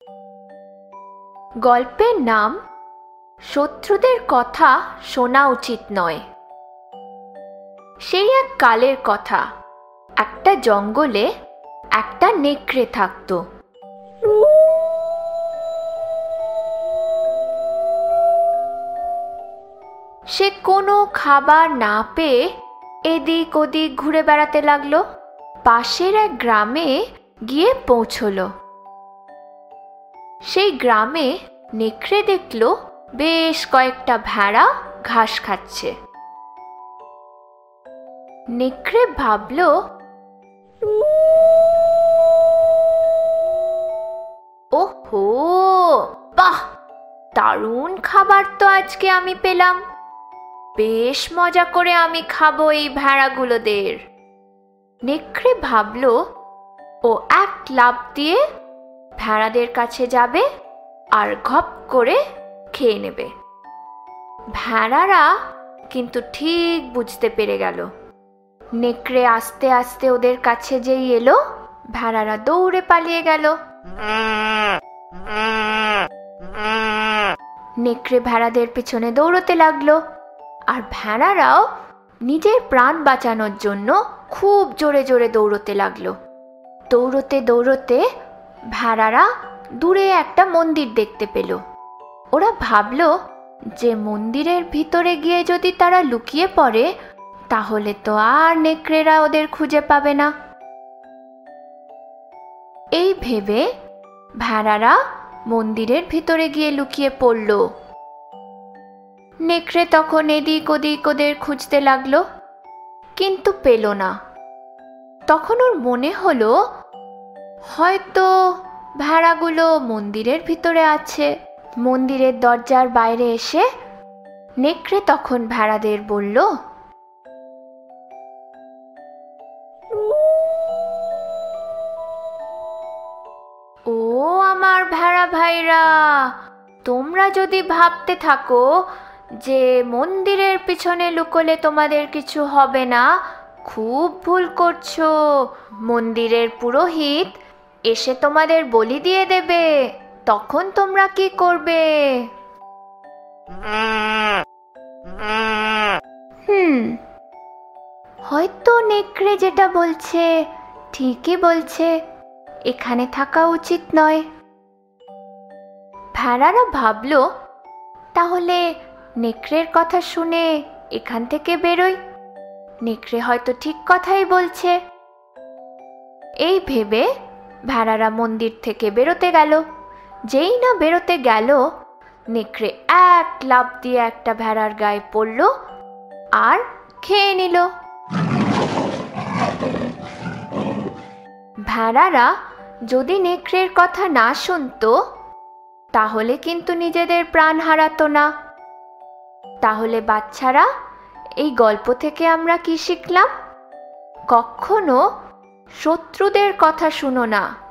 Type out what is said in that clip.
গল্পের নাম শত্রুদের কথা শোনা উচিত নয়। সেই এক কালের কথা, একটা জঙ্গলে একটা নেকড়ে থাকতো। সে কোনো খাবার না পেয়ে এদিক ওদিক ঘুরে বেড়াতে লাগলো। পাশের এক গ্রামে গিয়ে পৌঁছলো। সেই গ্রামে নেকড়ে দেখলো বেশ কয়েকটা ভেড়া ঘাস খাচ্ছে। নেকড়ে ভাবলো, ওহো, বাহ, দারুণ খাবার তো আজকে আমি পেলাম। বেশ মজা করে আমি খাবো এই ভেড়াগুলোদের। নেকড়ে ভাবলো ও এক লাফ দিয়ে ভেড়াদের কাছে যাবে আর ঘপ করে খেয়ে নেবে। ভেড়ারা কিন্তু ঠিক বুঝতে পেরে গেল। নেকড়ে আস্তে আস্তে ওদের কাছে যেই এলো, ভেড়ারা দৌড়ে পালিয়ে গেল। নেকড়ে ভেড়াদের পিছনে দৌড়তে লাগলো, আর ভেড়ারাও নিজের প্রাণ বাঁচানোর জন্য খুব জোরে জোরে দৌড়তে লাগলো। দৌড়তে দৌড়তে ভেড়ারা দূরে একটা মন্দির দেখতে পেল। ওরা ভাবলো যে মন্দিরের ভিতরে গিয়ে যদি তারা লুকিয়ে পড়ে, তাহলে তো আর নেকড়েরা ওদের খুঁজে পাবে না। এই ভেবে ভেড়ারা মন্দিরের ভিতরে গিয়ে লুকিয়ে পড়ল। নেকড়ে তখন এদিক ওদিক ওদের খুঁজতে লাগলো, কিন্তু পেল না। তখন ওর মনে হলো হয়তো ভেড়াগুলো মন্দিরের ভিতরে আছে। মন্দিরের দরজার বাইরে এসে নেকড়ে তখন ভেড়াদের বলল, ও আমার ভেড়া ভাইরা, তোমরা যদি ভাবতে থাকো যে মন্দিরের পিছনে লুকোলে তোমাদের কিছু হবে না, খুব ভুল করছো। মন্দিরের পুরোহিত এসে তোমাদের বলি দিয়ে দেবে, তখন তোমরা কি করবে? হয়তো নেকড়ে যেটা বলছে ঠিকই বলছে, এখানে থাকা উচিত নয়। ভেড়ারা ভাবলো, তাহলে নেকড়ের কথা শুনে এখান থেকে বেরোই, নেকড়ে হয়তো ঠিক কথাই বলছে। এই ভেবে ভেড়ারা মন্দির থেকে বেরোতে গেল। যেই না বেরোতে গেল, নেকড়ে এক লাফ দিয়ে একটা ভেড়ার গায়ে পড়ল আর খেয়ে নিল। ভেড়ারা যদি নেকড়ের কথা না শুনতো, তাহলে কিন্তু নিজেদের প্রাণ হারাতো না। তাহলে বাচ্চারা, এই গল্প থেকে আমরা কি শিখলাম? কখনো শত্রুদের কথা শুনো না।